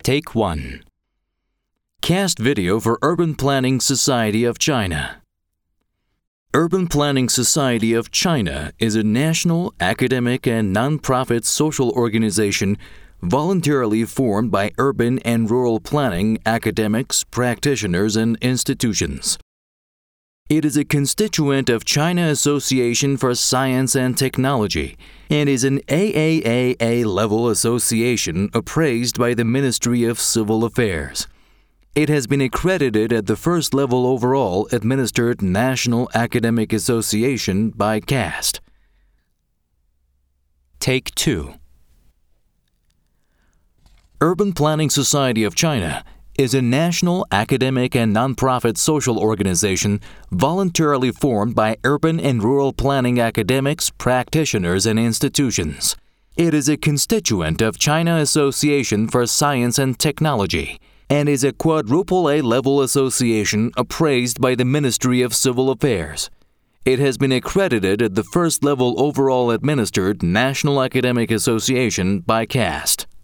Take 1. Cast video for Urban Planning Society of China. Urban Planning Society of China is a national, academic, and nonprofit social organization voluntarily formed by urban and rural planning academics, practitioners, and institutions. It is a constituent of China Association for Science and Technology and is an AAAA-level association appraised by the Ministry of Civil Affairs. It has been accredited at the first level overall administered National Academic Association by CAST. Take 2. Urban Planning Society of China is a national, academic, and nonprofit social organization voluntarily formed by urban and rural planning academics, practitioners, and institutions. It is a constituent of China Association for Science and Technology and is a quadruple A-level association appraised by the Ministry of Civil Affairs. It has been accredited at the first level overall administered National Academic Association by CAST.